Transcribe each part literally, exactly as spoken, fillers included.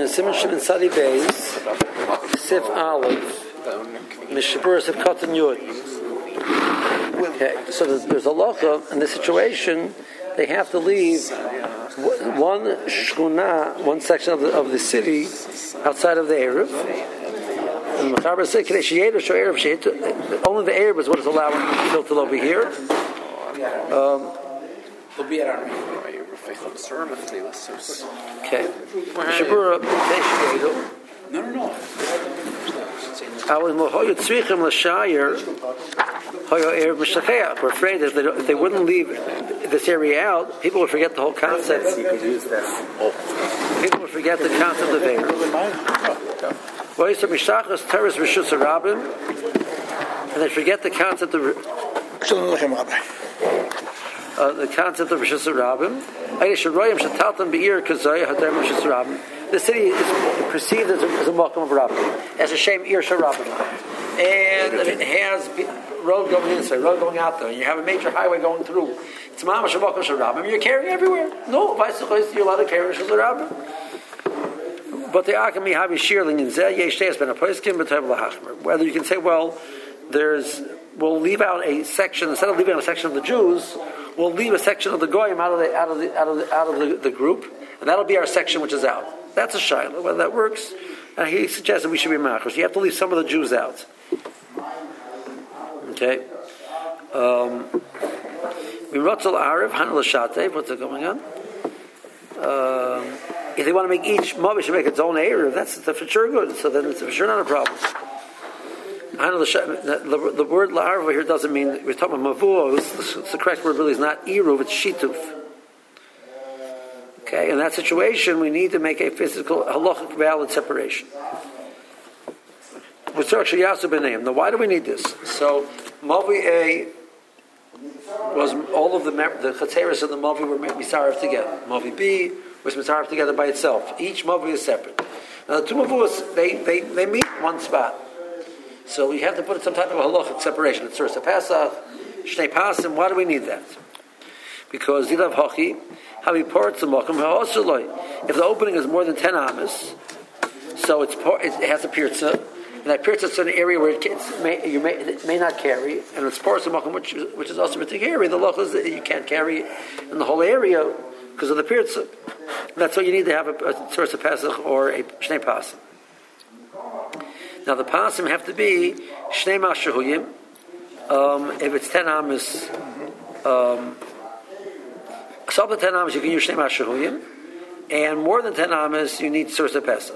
in Simon Shimon Sadi Beis, Sif Aleph, Mishabur Sif Katan Yud. Okay, so there's, there's a locha in this situation. They have to leave one shchuna, one section of the, of the city outside of the Erev. And the Mechaber said, only the Erev is what is allowed filtered over here. Um, okay. No, no, no. We're afraid that if they, if they wouldn't leave this area out, people would forget the whole concept. People would forget the concept of Erev. And they forget the concept of uh, the concept of Rishus Rabbim. The city is perceived as a, as a Malkum of Rabbim, as a Shem Ir Rabbim. And it has road going inside, road going out there, and you have a major highway going through. It's Mamash Malkum Rabbim. You're carrying everywhere. No, vice versa, you're allowed to carry Rishus Rabbim. But the Akami Havi Shirling in Zeh Yesh has been a Poiskim B'Tev L'Hachmer. Whether you can say, well, there's, we'll leave out a section instead of leaving out a section of the Jews. We'll leave a section of the Goyim out of the out of the out of the, out of the, the group, and that'll be our section which is out. That's a shayla. Whether that works, and he suggests that we should be machos. You have to leave some of the Jews out. Okay. Mirotzal Arav Hanal Shatev. What's going on? Um, if they want to make each mavi should make its own Erev, that's for sure good. So then it's for sure not a problem. The, the word la'arva here doesn't mean we're talking about mavuos. The, the correct word really is not iruv; it's shituf. Okay, in that situation, we need to make a physical halachic valid separation. Which actually yasu b'neim. Now, why do we need this? So, mavi A was all of the the chatzeres of the mavi were misaref together. Mavi B was misaref together by itself. Each mavi is separate. Now, the two mavuos they they they meet in one spot. So we have to put some type of halachic separation. It's Surah Pesach, Shnei Pasim. Why do we need that? Because Zilav Hachi, Havi Porat Zamakim Ha'osuloi. If the opening is more than ten amas, so it's it has a pirza, and that pirza is an area where it, may, you may, it may not carry, and it's Porat Zamakim, which which is also to carry. The loch is that you can't carry in the whole area because of the pirza. That's why you need to have a, a Surah Pesach or a Shnei Pasim. Now the pasim have to be shnei mashahuyim. Um, if it's ten amas, um, so up to ten amas you can use shnei mashahuyim, and more than ten amas you need sursa pesach.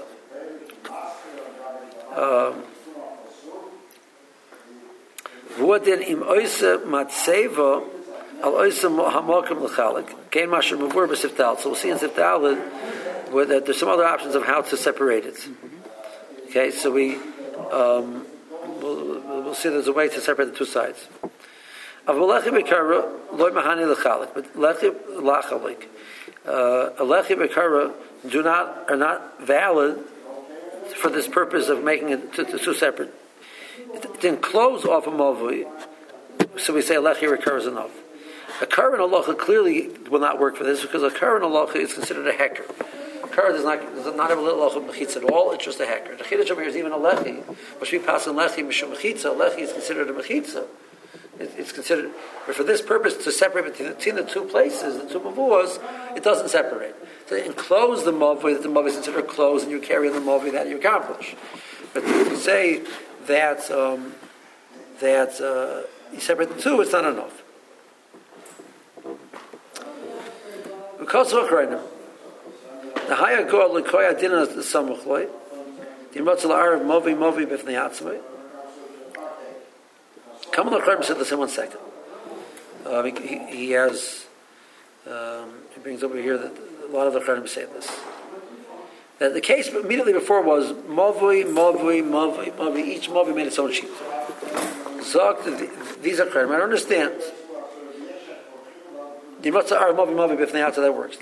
V'odin im oisa matzeva al oisa hamokim l'chalik kein masher mavur b'siftal. So we'll see in siftal that there's some other options of how to separate it. Okay, so we. Um, we'll, we'll see there's a way to separate the two sides. But lechi lachalik, lechi bekara do not are not valid for this purpose of making it two, two separate. It, it didn't close off a mavi, so we say lechi bekara is enough. A current halacha clearly will not work for this because a current halacha is considered a hecker. Kar does not does not have a little loch of mechitza at all. It's just a hecker. The chiddush over here is even a lechi. But we pass on lechi mishum mechitza. Lechi is considered a mechitza. It, it's considered, but for this purpose to separate between the, between the two places, the two mavuos, it doesn't separate. To enclose the mavi, that the mavi is considered closed, and you carry the mavi, that you accomplish. But if you say that um, that uh, you separate the two, it's not enough. Because of right the higher goal lekoya dinner is the samuchloi. The motzal arav movi movi b'fnei atzmai. Come on, the said this in one second. Uh, he, he has. Um, he brings over here that a lot of the Chaim say this. That the case immediately before was movi movi movi movi. Each movi made its own sheet. Zok, these are Chaim. I don't understand. The motzah are movi movi b'fnei atzmai that works.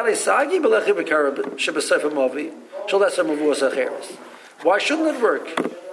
Why shouldn't it work?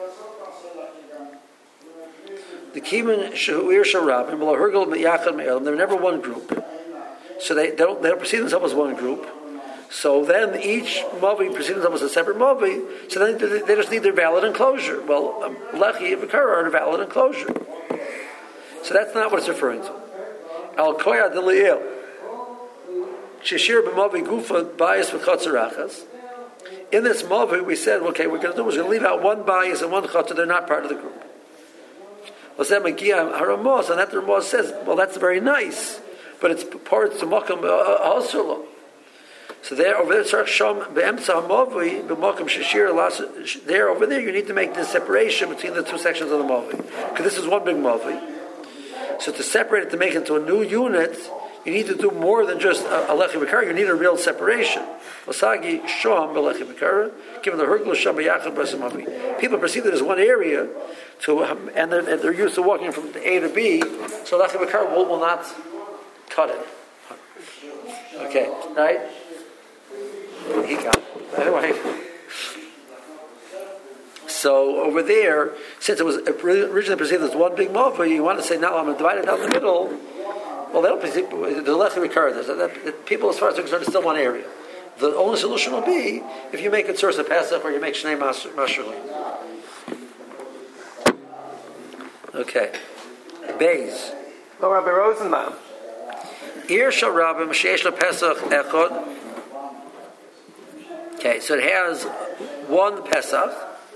The kiman shehuir sharabim below hergel miyachad me'elam. They're never one group, so they, they don't they don't perceive themselves as one group. So then each Mavi proceeding almost a separate Mavi, so then they just need their valid enclosure. Well, um, Lechi and Bekara are a valid enclosure. So that's not what it's referring to. Al Koya Deliel. Shishir b'Mavi Gufa bias v'chatzarachas. In this Mavi, we said, okay, we're going to do is we're going to leave out one bias and one chatzar. They're not part of the group. Well, then Magia Haramos, and that the Ramaz says, well, that's very nice, but it's part to Makam Hasula. So there, over there, Sham be'emtza Mavi b'Makam Shishir. There, over there, you need to make this separation between the two sections of the Mavi, because this is one big Mavi. So to separate it, to make it into a new unit, you need to do more than just a lechi b'kara. You need a real separation. Osagi sham b'lechi b'kara. Given the hergul sham b'yachad b'samavi. People perceive it as one area, to and they're, they're used to walking from A to B. So lechi b'kara will, will not cut it. Okay, right? He got it. Anyway. So over there, since it was originally perceived as one big mova, you want to say, now I'm going to divide it down the middle. Well, they don't perceive the less recurred. People, as far as they're concerned, is still one area. The only solution will be if you make it source of Pesach or you make Shnei Mashulim. Okay. Beis. Well, Rabbi Rosenbaum. Ir shel Rabbim sheyesh lo Pesach echad. Okay, so it has one Pesach.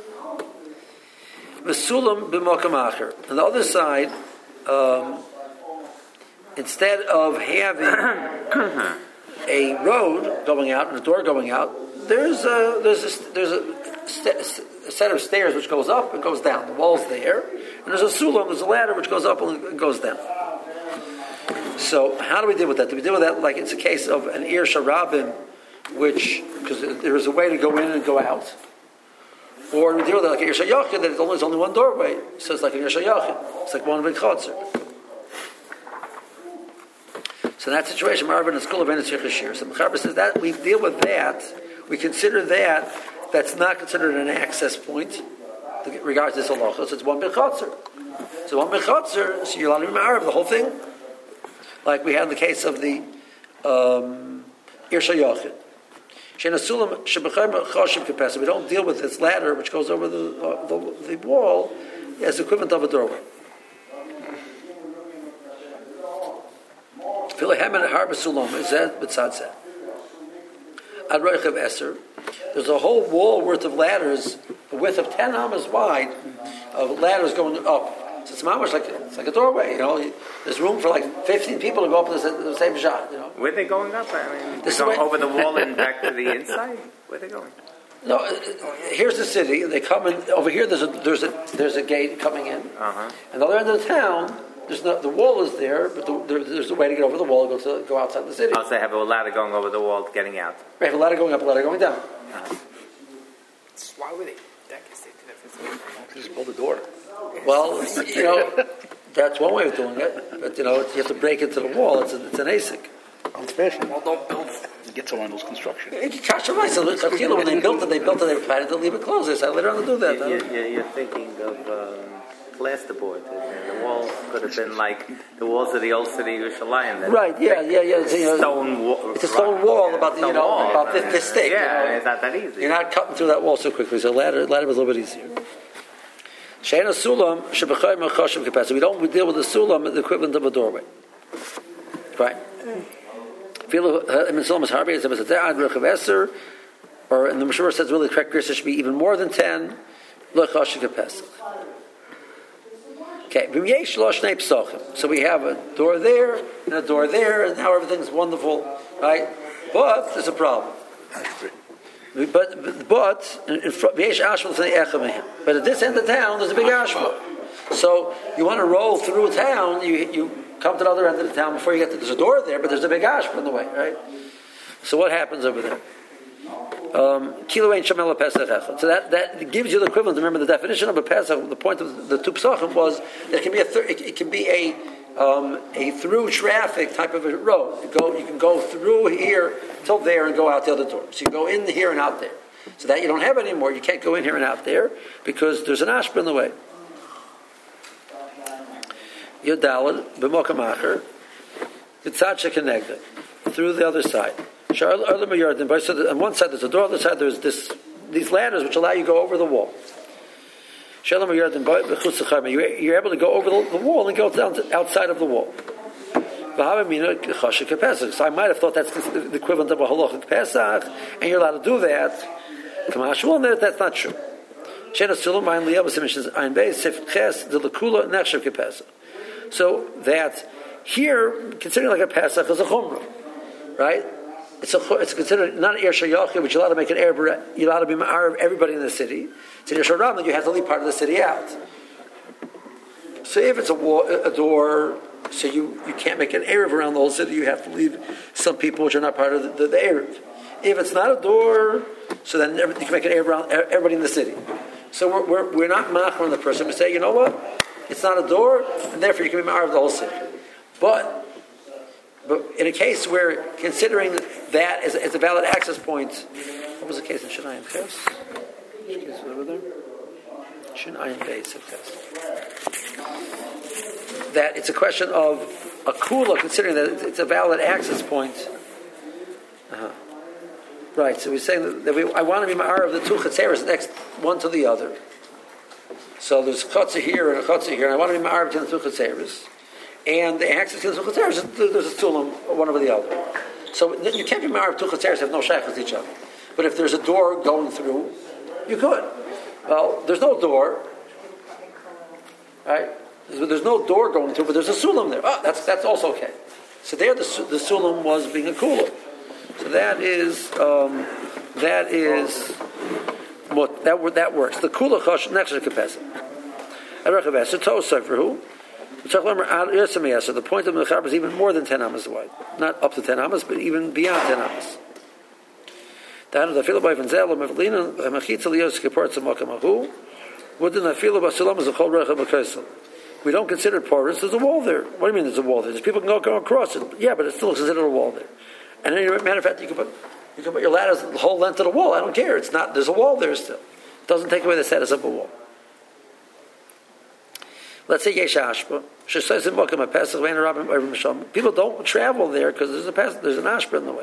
Mesulam b'mokam acher. On the other side, um, instead of having a road going out and a door going out, there's a there's a, there's a, st- a set of stairs which goes up and goes down. The wall's there, and there's a sulam, there's a ladder which goes up and goes down. So how do we deal with that? Do we deal with that like it's a case of an ir sharabim, which because there is a way to go in and go out? Or we deal with it like a Yersha Yachid, that it's only, it's only one doorway. So it's like a Yersha Yachid. It's like one big Chotzer. So in that situation, Marvin and Skula Ben Shir. So Mechaber says that we deal with that, we consider that, that's not considered an access point in regards to this halacha. So it's one big Chotzer. So one big Chotzer, so you're allowed to be Ma'arav, the whole thing. Like we had in the case of the um, Yersha Yachid. We don't deal with this ladder which goes over the, uh, the, the wall as equivalent of a doorway. There's a whole wall worth of ladders, a width of ten amas wide, of ladders going up. So it's much like it's like a doorway, you know. There's room for like fifteen people to go up to the, the same shot, you know. Where are they going up? I mean, this going over the wall and back to the inside. Where are they going? No, uh, here's the city. They come in over here. There's a there's a there's a gate coming in, uh-huh. and the other end of the town. There's no, the wall is there, but the, there, there's a way to get over the wall and go to go outside the city. Oh, so they have a ladder going over the wall, getting out. They have a ladder going up, a ladder going down. Uh-huh. Why would they? That can say to Just build a door. Well, you know, that's one way of doing it. But, you know, you have to break into the wall. It's, a, it's an A S I C. Old fashioned. Well, don't build it. Get to Arnold's construction. When they built it, they built it, they planning to leave it closed. They said later on to do that. You're, you're, you're thinking of um, plasterboard. The walls could have been like the walls of the old city of Yerushalayim. Right, yeah, yeah, yeah. It's, you know, stone wall. It's a stone wall yeah, about, the, you know, wall, about this, this thick. Yeah, you know? it's not that easy. You're not cutting through that wall so quickly. So ladder, ladder was a little bit easier. Sheina sulam shebechayim achashim capacity. We don't we deal with the sulam, the equivalent of a doorway. Right. Feel I mean sulam is harbi. It's a ad rechaveser, or in the Meshur says really correct. It should be even more than ten. Lechashim capacity. Okay. So we have a door there and a door there, and now everything's wonderful, right? But there's a problem. But but but in front, but at this end of town there's a big ashma. So you want to roll through town, you you come to the other end of the town before you get to. There's a door there, but there's a big ashma in the way, right? So what happens over there? Kilo ain't shamela pesach echad. So that, that gives you the equivalent. Remember the definition of a pesach. The point of the two pesachim was that it can be a thir- it, it can be a um, a through traffic type of a road. You go you can go through here till there and go out the other door. So you go in here and out there. So that you don't have anymore. You can't go in here and out there because there's an ashba in the way. Yodalad b'mokam acher, b'tzad shekenegda, through the other side. So on one side there's a door, on the other side there's this these ladders which allow you to go over the wall. You're able to go over the wall and go down to outside of the wall. So I might have thought that's the equivalent of a halachic Pesach, and you're allowed to do that. That's not true. So that here, considering like a Pesach is a chumrah, right? It's a, it's considered not an Eir Shayachim, which you're allowed to make an Eir, you're allowed to be ma'ar of everybody in the city. It's an Eir Sharam, you have to leave part of the city out. So if it's a, wall, a door, so you, you can't make an Erev around the whole city, you have to leave some people which are not part of the, the, the Erev. If it's not a door, so then you can make an Erev around everybody in the city. So we're, we're, we're not machmer on the person. We say, you know what? It's not a door, and therefore you can be ma'ar of the whole city. But But in a case where considering that as, as a valid access point, what was the case in Shinayin Ches? Over there? Shinayin Beis of Ches. That it's a question of a kula, considering that it's a valid access point. Uh-huh. Right, so we're saying that we, I want to be ma'ar of the two chatzeres next one to the other. So there's a chatzah here and a chatzah here, and I want to be ma'ar between the two chatzeres. And the access to the two chatzeres, there's a tulam, one over the other. So you can't be ma'ar of two chatzeres have no shaykhs to each other. But if there's a door going through, you could. Well, there's no door, right? There's no door going through, but there's a sulam there. Oh, that's that's also okay. So there, the, the sulam was being a kula. So that is um, that is what that that works. The kula chosh next to kapesa. Arechavesa tosay for who? So the point of the mechaber is even more than ten amas wide, not up to ten amas, but even beyond ten amas. The filo by Vanzel Mevlina Machitza Lios Kiports Makamahu. Wouldn't the filo by Sulam as a whole recha b'kaisel? We don't consider it porous. There's a wall there. What do you mean? There's a wall there? There's people can go, go across it. Yeah, but it's still considered a wall there. And then, matter of fact, you can put you can put your ladders the whole length of the wall. I don't care. It's not. There's a wall there still. It doesn't take away the status of a wall. Let's say Yesh Ashba. People don't travel there because there's a there's an ashba in the way.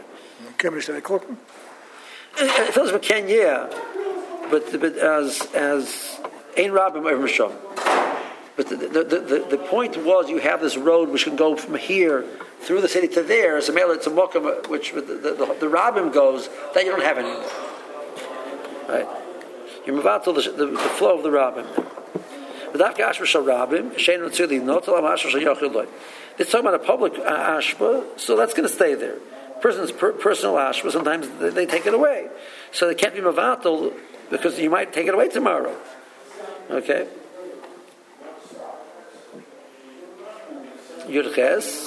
It feels like Ken, yeah, but but as as Ein Rabbim over Misham. But the the, the the point was you have this road which can go from here through the city to there. It's a male, it's a mokum which the the, the, the Rabbim goes that you don't have anymore. Right? You move out to the, the, the flow of the Rabbim. It's talking about a public ashba, so that's going to stay there. Person's per, personal ashba, sometimes they, they take it away. So they can't be mavatal because you might take it away tomorrow. Okay? Yudches.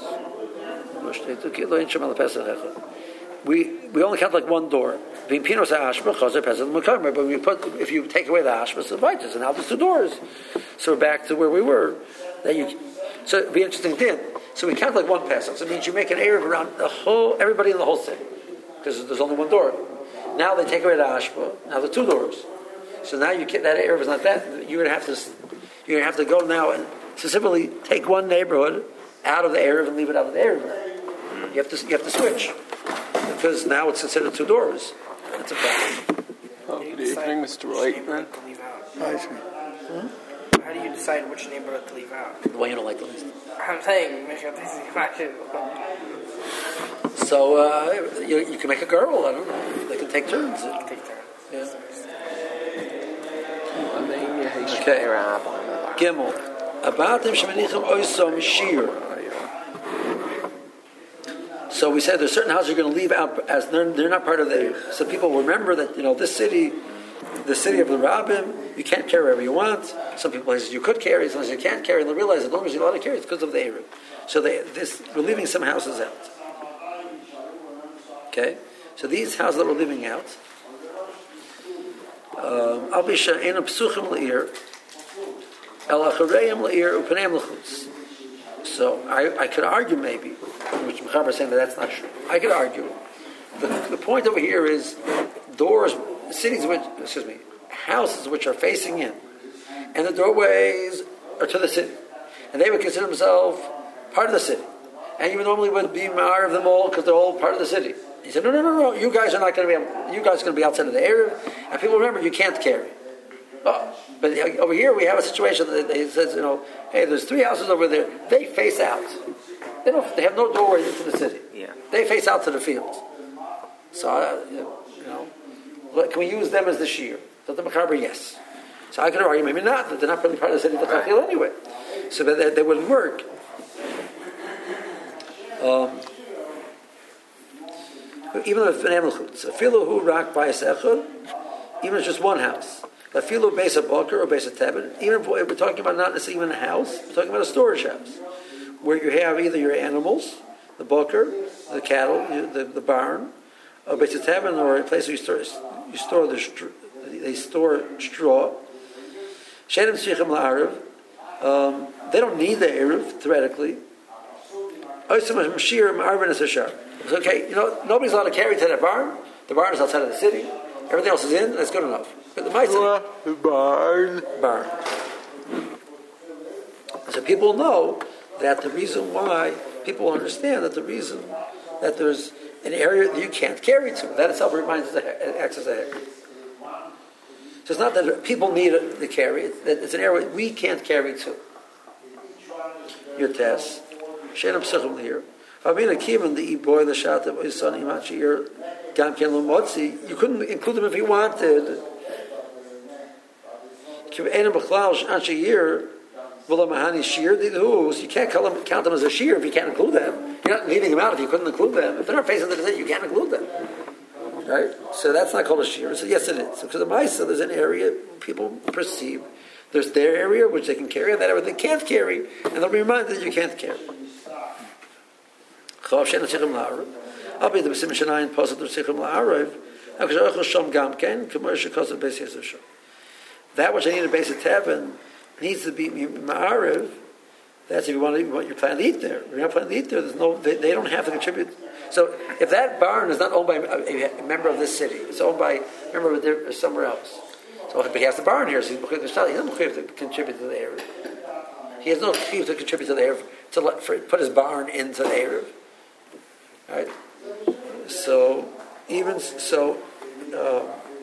We we only count like one door. But we put, if you take away the ashba, it's righteous, and now there's two doors. So we're back to where we were. That you, so it'd be interesting then. So we count like one pesach. So it means you make an Erev around the whole, everybody in the whole city, because there's only one door. Now they take away the ashba. Now there are two doors. So now you get that Erev is not that. You're gonna have to, you're gonna have to go now and specifically take one neighborhood out of the Erev and leave it out of the Erev. You have to, you have to switch because now it's considered two doors. That's a problem. Oh, good evening, Mister White. To leave out? Hmm? How do you decide which neighborhood to leave out? The one you don't like the least. I'm saying, so uh, you, you can make a girl. I don't know. They can take turns. They can take turns. Yeah. Okay. Gimel. Abatim shemanichim oisom shir. So we said there's certain houses you're going to leave out as they're, they're not part of the. So people remember that you know this city, the city of the Rabbim, you can't carry wherever you want. Some people places you could carry, some places you can't carry. And they realize as long as you're allowed to carry, it's because of the Erev. So they, this we're leaving some houses out. Okay, so these houses that we're leaving out, Al Bisha Ein Psuchim Leir, El Achareim Leir Upaneim Lechutz. So I, I could argue maybe, which Mechaber is saying that that's not true. I could argue. The, the point over here is doors, cities which, excuse me, houses which are facing in, and the doorways are to the city, and they would consider themselves part of the city, and you normally would be ma'ar of them all because they're all part of the city. He said, no, no, no, no, you guys are not going to be, able, you guys are going to be outside of the Erev, and people remember you can't carry. Oh, but over here we have a situation that he says, you know, hey, there's three houses over there, they face out. They don't, they have no doorway into the city. Yeah. They face out to the fields. So, uh, you know, can we use them as the shear? So the Mechaber, yes. So I could argue, maybe not, that they're not really part of the city of the Chachil anyway. So that they, they wouldn't work. Um, even if an Emel a filo who rock by a sechud, even if it's just one house. A filo base of Boker or base of Tebet, even if we're talking about not necessarily even a house, we're talking about a storage house, where you have either your animals, the Boker, the cattle, the, the barn, or base of Tebet, or a place where you store, you store the they store straw. Shedim Tzrichim La'arav, um, they don't need the Erev, theoretically. It's okay, you know, nobody's allowed to carry to that barn. The barn is outside of the city. Everything else is in, that's good enough. But the Ma'aseh, The barn. barn. So people know that the reason why, people understand that the reason that there's an area that you can't carry to, that itself reminds us of access to heck. So it's not that people need it to carry, it's, that it's an area we can't carry to. Your test. Shenem Psichim here. Famina Kivan, the boy, the Shat of his son, Imachir, Gam Ken Lomotzi, you couldn't include them if you wanted. Kivanim Bachlal, Anshir, Vulamahani Shir, you can't call them, count them as a shear if you can't include them. You're not leaving them out if you couldn't include them. If they're not facing the desert, you can't include them. Right? So that's not called a shear. So yes, it is. Because the Maisa, there's an area people perceive. There's their area which they can carry, and that area they can't carry, and they'll be reminded that you can't carry. I'll be the B'sim Shanayin Posat Tzrichim La'arav. That which I need a base of Tevin needs to be Ma'arav. That's if you want to, you want your plan to eat there. If you're not planning to eat there, there's no, they, they don't have to contribute. So if that barn is not owned by a, a member of this city, it's owned by a member of there, somewhere else. So but he has the barn here, so he's he doesn't have to contribute to the Erev. He has no need to contribute to the Erev to let, for, put his barn into the Erev. Right? So even so, uh,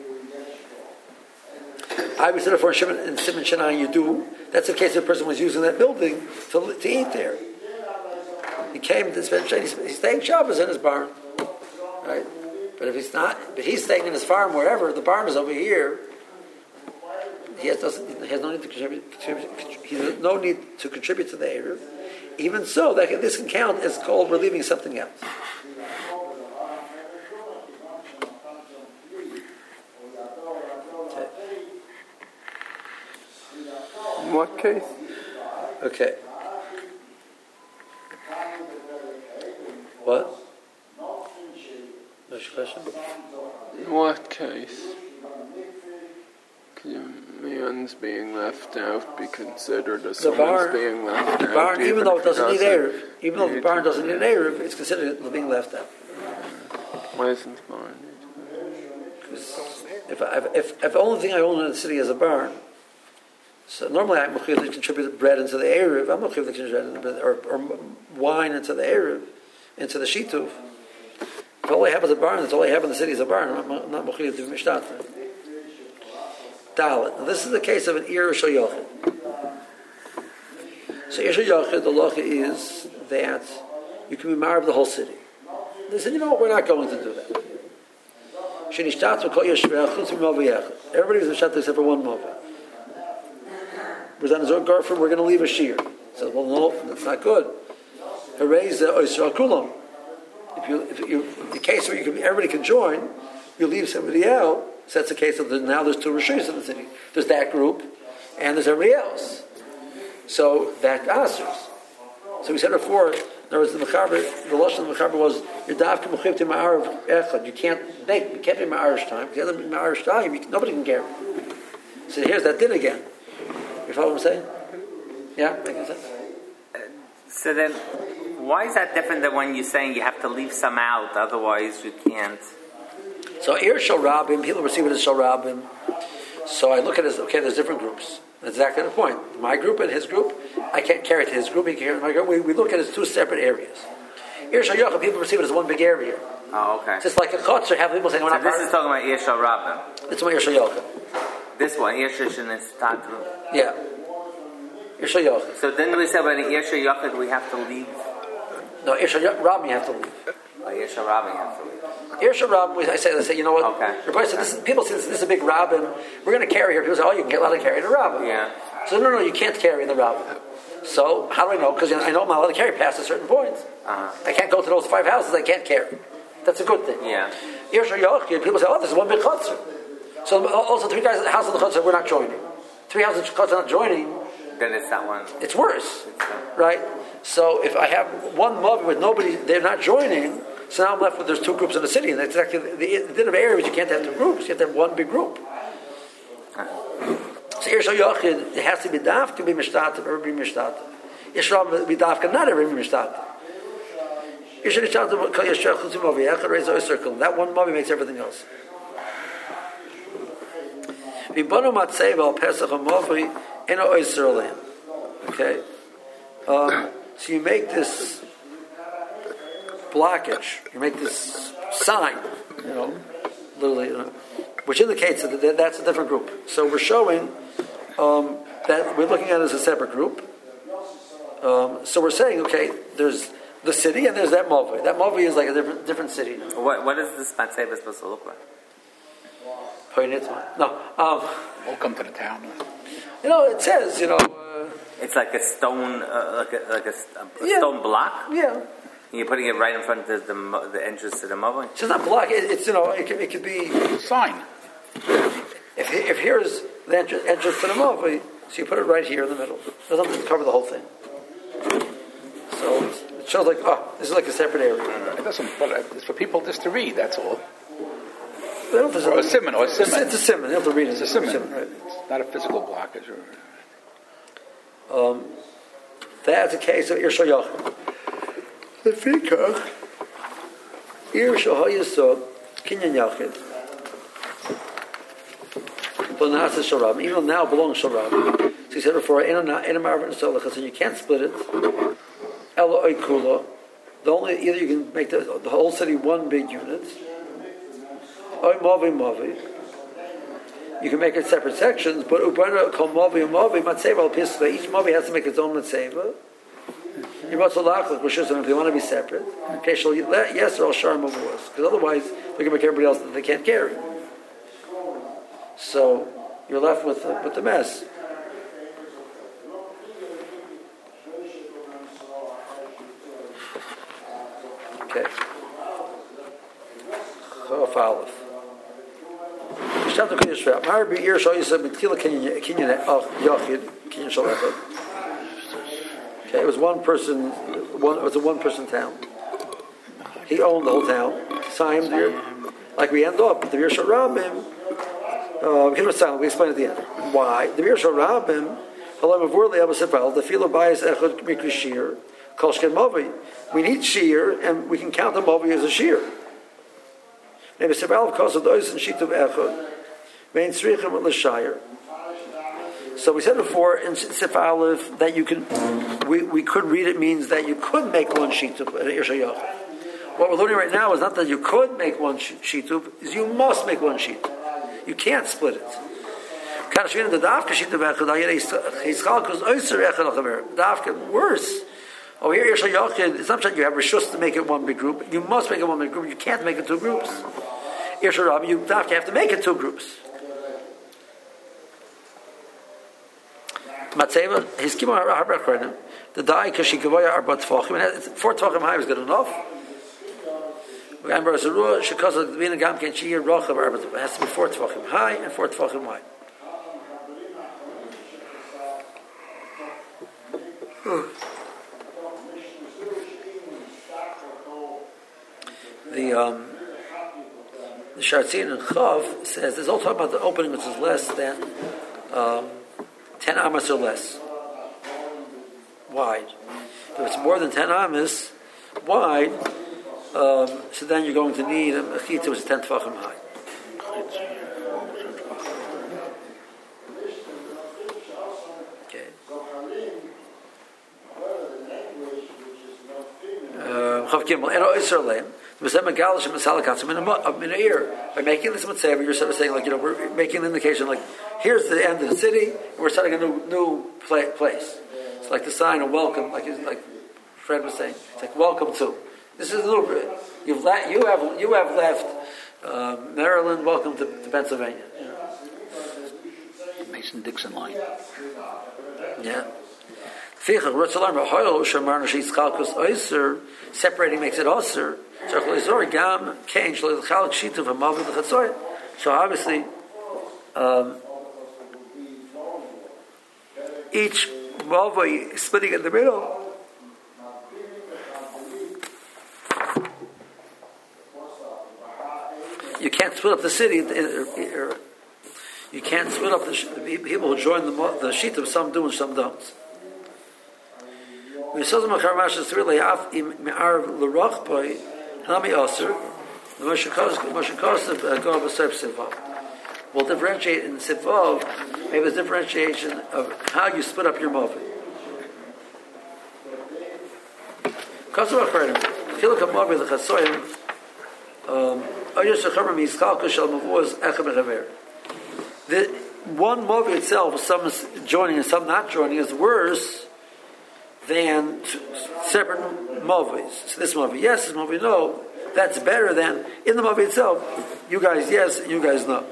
I would say for Shimon and Simon Shanai you do. That's the case if a person was using that building to, to eat there. He came to spend he's, he's staying Shabbos in his barn, right? But if he's not, but he's staying in his farm wherever the barn is over here. He has, doesn't, he has no need to contribute. contribute he has no need to contribute to the Erev. Even so, that can, this can count as called relieving something else. In what case? Okay. What? What's your question? In what case can man's being left out be considered as The barn, being left the out? barn, even, even though it doesn't need Erev, even though the barn to, doesn't need an Erev, it's considered being left out. Why isn't the barn? If, if, if, if the only thing I own in the city is a barn, so normally I'm mechuyev to contribute bread into the Erev, I'm mechuyev to contribute bread, or, or wine into the Erev, into the Shituf. If all I have is a barn, that's all I have in the city is a barn. I'm not mechuyev to mishtat. Dalet. Now this is the case of an Ir Shal Yochid. So Ir Shal Yochid, the lacha is that you can be married of the whole city. They said, you know what, we're not going to do that. Everybody was mishtat except for one mova. We're on Zor Garford, we're going to leave a shear. He says, well, no, that's not good. Hooray, the Oisra Kulam. If you, if you, the case where you can, everybody can join, you leave somebody out. So that's the case of the, now there's two Rishis in the city. There's that group, and there's everybody else. So that answers. So we said before, in other words, the Mechaber, the Lashon of the Mechaber was, you're dafka mechiv to ma'arav echad. You can't make, you can't be ma'arish time. Because the other ma'arish time, you, nobody can carry. So here's that din again. You follow what I'm saying? Yeah, making sense? Uh, so then, why is that different than when you're saying you have to leave some out, otherwise you can't? So Ir Shal Rabim, people receive it as Shal Rabim. So I look at it as, okay, there's different groups. That's exactly the point. My group and his group, I can't carry it to his group, he can carry it to my group. We, we look at it as two separate areas. Ir Shal Yochid, people perceive it as one big area. Oh, okay. It's just like a chutz, have people saying we're So not this part is talking about Ir Shal Rabbim. It's what Ir Shal Yochid. This one, Ir Shal Shnistatu. Yeah. Ir Shal Yochid. So then we said when Ir Shal Yochid we have to leave. No, Ir Shal Rabbim you have to leave. Oh, Ir Shal Rabbim you have to leave. Ir Shal Rabbim, I say, I say, you know what? Okay. Everybody said, this is, people say this, this is a big rabbin. We're going to carry here. People say, oh, you can get allowed to carry the rabbin. Yeah. So no, no, you can't carry the rabbin. So how do I know? Because you know, I know I'm not allowed to carry past a certain point. Uh-huh. I can't go to those five houses. I can't carry. That's a good thing. Yeah. Ir Shal Yochid, people say, oh, this is one big chutzner. So also three guys at the house of the chutzner, we're not joining. Three houses of the chutzner not joining. Then it's that one. It's worse, right? So if I have one mob with nobody, they're not joining. So now I'm left with there's two groups in the city, and that's actually the, the din of areas. You can't have two groups. You have to have one big group. So Ir Shal Yochid, it has to be daf to be mishtat, or be mishtat. Ir Shal be daf, not every mishtat. Ir Shal Yochid kol yeshach chutzim movi echad reis oy circle. That one mobi makes everything else. V'banu matzei val pesach hamovi eno oy circle. Okay, um, so you make this blockage. You make this sign, you know, literally, you know, which indicates that that's a different group. So we're showing um, that we're looking at it as a separate group. Um, so we're saying, okay, there's the city and there's that Movi. That Movi is like a different different city. What what is this Matzeva supposed to look like? No, um, Welcome to the town. you know, it says, you know, uh, It's like a stone, uh, like a like a, a Yeah. stone block. yeah. And you're putting it right in front of the the, mo- the entrance to the Mavoi. So it's not block. It, it's you know, it could, it could be Sign. if if here's the entrance, entrance to the Movi, so you put it right here in the middle. It doesn't have to cover the whole thing. So it's, it shows like, oh, this is like a separate area. It doesn't. But it's for people just to read. That's all. They don't have to- Or a simon, or a It's, simon. it's a simon. You have to read it. It's a simon. right? It's not a physical blockage. Or, Um, that's a case of Ir Shal Yochid. The Fikach, Ir Shal HaYisod, Kinyan Yochid. But now it's Shal Rabbim. Even though now it belongs to Shal Rabbim. So he said before, in a marvin solach, so you can't split it. Ela Oikula. The only, either you can make the, the whole city one big unit. Oy Mavi Mavi. You can make it separate sections, but Ubrana called Mavi and Mavi, Matseva al Pisva. Each Mavi has to make its own Matseva. You must allow if they want to be separate. Okay, shall yes or I'll share Mavi was. Because otherwise, they're going to make everybody else that they can't carry. So, you're left with, uh, with the mess. Okay. Chof Aleph. Okay, it was one person. One, it was a one-person town. He owned the whole town. Signed there, like we end up. The Ir Shal Rabbim. Uh, we explain at the end why the Ir Shal Rabbim. The filo bias echad mikri shir. Kolshken movi. We need shir, and we can count the movi as a shir. Maybe several because of those and sheet of echad. So we said before in Sif Aleph that you can, we, we could read it means that you could make one shitub at Ir Shal Yochid. What we're learning right now is not that you could make one shitub, is you must make one shitub. You can't split it. Worse. Oh, here Ir Shal Yochid, it's not that you have rishus to make it one big group. You must make it one big group. You can't make it two groups. Ir Shal Rabbim, you have to make it two groups. Matzeva, his kimo harber chrenim. The dai kashikavoya arba tefachim. Four tefachim high is good enough. Remember, as a rule, shekasa the bina gam ken shiyir rochav arba tefachim. It has to be four tefachim high and four tefachim wide. The um, the Shartzin and Chav says there's all talk about the opening which is less than. Um, ten amas or less wide. If it's more than ten amas wide, um, so then you're going to need a mechitza which is ten tefachim high. Okay. Um, Chav Gimel, Eno Isser Leim, V'sem Megalish Mesalakatzim in a year. By making this mitzvah, you're sort of saying, like, you know, we're making an indication, like, here's the end of the city, and we're starting a new new pla- place. It's like the sign of welcome, like like Fred was saying. It's like welcome to. This is a little bit. You've la- you have you have left uh, Maryland. Welcome to, to Pennsylvania. You know. Mason Dixon line. Yeah. Separating makes it osir. So obviously, um, each malva splitting in the middle. You can't split up the city. You can't split up the people who join the the shita. Some do and some don't. Well, differentiate in Sivov, maybe there's differentiation of how you split up your movie. The one movie itself, some is joining and some not joining, is worse than separate movies. So this movie, yes, this movie, no. That's better than in the movie itself. You guys, yes, you guys, no.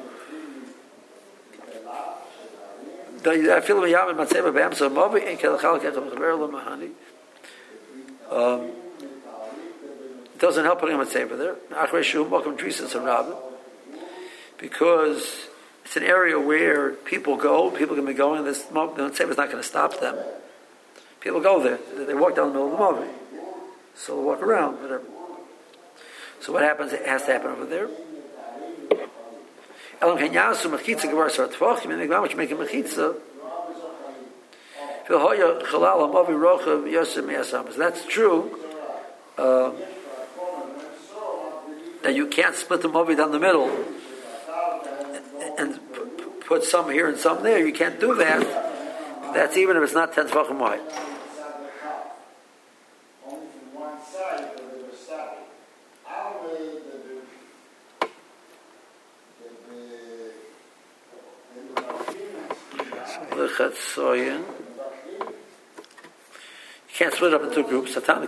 I feel um, it doesn't help putting him at Sefer there. Because it's an area where people go, people can be going, this Sefer is not going to stop them. People go there. They walk down the middle of the movie. So they walk around, whatever. So what happens? It has to happen over there. That's true. Uh, that you can't split the movie down the middle and put some here and some there. You can't do that. That's even if it's not ten tefachim wide. You can't split it up into groups. So the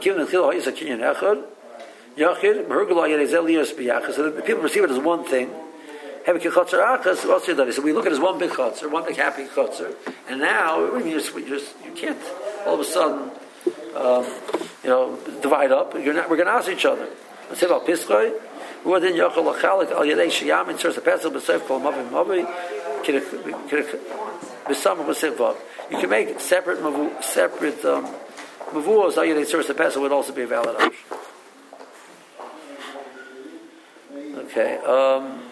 people perceive it as one thing. So we look at it as one big chutzner, one big happy chutzner. And now, you just, you just you can't all of a sudden, um, you know, divide up. You're not. We're going to ask each other. Let's say about Pischoi. You can make separate separate um, mavuos. Ayadei Tzuras HaPesach would also be a valid option. Okay. Um,